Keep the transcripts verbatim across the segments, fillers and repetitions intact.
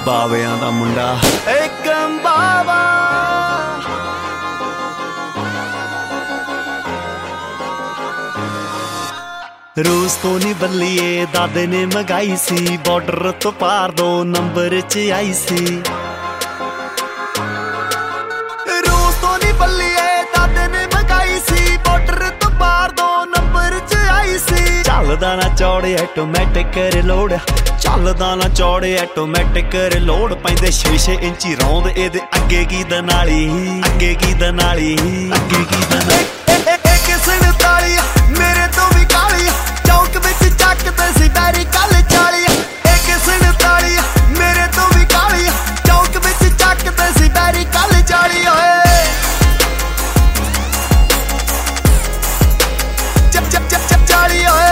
ਬਾਵਿਆਂ ਦਾ ਮੁੰਡਾ ਇੱਕ ਬਾਵਾ ਰੂਸ ਤੋਂ ਨੀ ਬੱਲੀਏ ਦਾਦੇ ਨੇ ਮਗਾਈ ਸੀ ਬਾਰਡਰ ਤੋਂ ਪਾਰ ਦੋ ਨੰਬਰ ਚ ਆਈ ਸੀ ਰੂਸ ਤੋਂ ਨੀ ਬੱਲੀਏ ਦਾਦੇ ਨੇ ਮਗਾਈ ਸੀ ਬਾਰਡਰ ਤੋਂ ਪਾਰ ਦੋ ਨੰਬਰ ਚ ਆਈ ਸੀ ਚੱਲਦਾ ਨਾ ਚੌੜੇ ਆਟੋਮੈਟਿਕ ਰਿਲੋਡ ਚੱਲਦਾ ਨਾ ਚੌੜੇ ਆਟੋਮੈਟਿਕ ਰਿਲੋਡ ਪੈਂਦੇ ਛੇ ਛੇ ਇੰਚੀ ਰੌਂਦ ਇਹਦੇ ਅੱਗੇ ਕੀ ਦਨਾਲੀ ਅੱਗੇ ਕੀ ਦਨਾਲੀ ਅੱਗੇ ਕੀ ਦਨਾਲੀ ਕਿਸ ਨੇ ਤਾਲੀ ਮੇਰੇ ਤੋਂ ਵੀ ਕਾਲੀ ਚੌਕ ਵਿੱਚ ਚੱਕਦੇ ਸੀ ਬੈਰੀ ਕੱਲ ਚਾਲੀ ਇਹ ਕਿਸ ਨੇ ਤਾਲੀ ਮੇਰੇ ਤੋਂ ਵੀ ਕਾਲੀ ਚੌਕ ਵਿੱਚ ਚੱਕਦੇ ਸੀ ਬੈਰੀ ਕੱਲ ਚਾਲੀ ਓਏ ਚੱਪ ਚੱਪ ਚੱਪ ਚੱਪ ਚਾਲੀ ਓਏ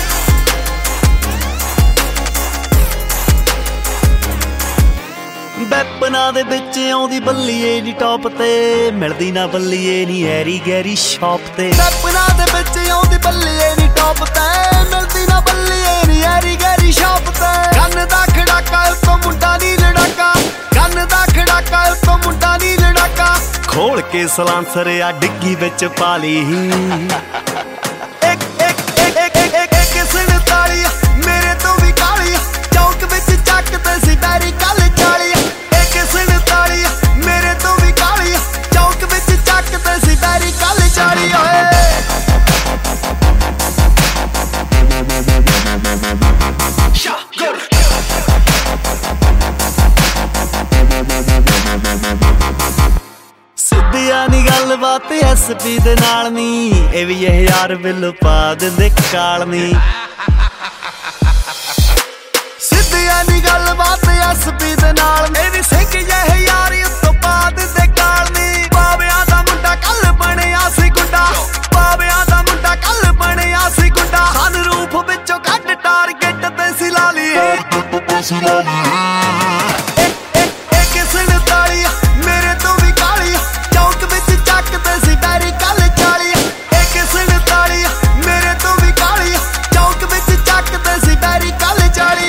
ਬੈਪਨਾ ਦੇ ਵਿੱਚ ਆਉਂਦੀ ਬੱਲੀਏ ਨੀ ਟੌਪ ਤੇ ਮਿਲਦੀ ਨਾ ਬੱਲੀਏ ਨੀ ਐਰੀ ਗੈਰੀ ਸ਼ਾਪ ਤੇ ਬੈਪਨਾ ਦੇ ਵਿੱਚ ਆਉਂਦੀ ਬੱਲੀਏ ਨੀ ਟੌਪ ਤੇ ਮਿਲਦੀ ਨਾ ਬੱਲੀਏ ਨੀ ਐਰੀ ਗੈਰੀ ਸ਼ਾਪ ਤੇ ਕੰਨ ਦਾ ਖੜਾਕਾ ਉਤੋਂ ਮੁੰਡਾ ਨੀ ਲੜਾਕਾ ਕੰਨ ਦਾ ਖੜਾਕਾ ਉਤੋਂ ਮੁੰਡਾ ਨੀ ਲੜਾਕਾ ਖੋਲ ਕੇ ਸਲਾਂਸਰ ਆ ਡਿੱਗੀ ਵਿੱਚ ਪਾ ਲਈ ਇੱਕ ਇੱਕ ਇੱਕ ਇੱਕ ਇੱਕ ਕਿਸ ਨੇ ਤਾਲੀ ਮੇਰੇ ਤੋਂ ਵੀ ਕਾਲੀ ਚੌਕ ਵਿੱਚ ਚੱਕਦੇ ਸੀ ਬੈਰੀ ਕੱਲ ਚਾਲੀ ਕਿਸ ਨੇ ਤਾਲੀ ਮੇਰੇ ਤੋਂ ਵੀ ਕਾਲੀ ਚੌਕ ਵਿੱਚ ਚੱਕਦੇ ਸੀ ਬੈਰੀ ਕੱਲ ਚਾਲੀ ਓਏ ਸਿੱਧੀਆਂ ਨੀ ਗੱਲਬਾਤ ਐਸ ਪੀ ਦੇ ਨਾਲ ਨੀ ਇਹ ਵੀ ਇਹ ਯਾਰ ਬਿੱਲ ਪਾ ਦਿੰਦੇ ਕਾਲ ਨੀ ਸਿੱਧੀਆਂ ਨੀ ਗੱਲਬਾਤ ਐਸ ਪੀ ਦੇ ਨਾਲ ਇਹ ਵੀ ਸਿੰਘ ਜਿਹੇ ਯਾਰ ਉੱਤੋਂ ਪਾ ਦਿੰਦੇ ਕਾਲ ਨੀ ਬਾਬਿਆਂ ਦਾ ਮੁੰਡਾ ਕੱਲ ਬਣਿਆ ਸੀ ਗੁੰਡਾ ਬਾਬਿਆਂ ਦਾ ਮੁੰਡਾ ਕੱਲ ਬਣਿਆ ਸੀ ਗੁੰਡਾ ਹਨ ਰੂਪ ਵਿੱਚੋਂ ਕੱਢ ਟਾਰਗੇਟ ਤੇ ਸੀ ਲਾ ਲਈਏ ਕਿਸ ਨੇ ਤਾਲੀ ਮੇਰੇ ਤੋਂ ਵੀ ਕਾਲੀ ਚੌਕ ਵਿੱਚ ਚੱਕਦੇ ਸੀ ਬੈਰੀ ਕੱਲ ਚਾਲੀ ਇਹ ਕਿਸ ਨੇ ਤਾਲੀ ਮੇਰੇ ਤੋਂ ਵੀ ਕਾਲੀ ਚੌਕ ਵਿੱਚ ਚੱਕਦੇ ਸੀ ਬੈਰੀ ਕੱਲ ਚਾਲੀ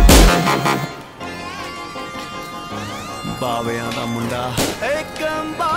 ਬਾਵਿਆਂ ਦਾ ਮੁੰਡਾ ਇੱਕ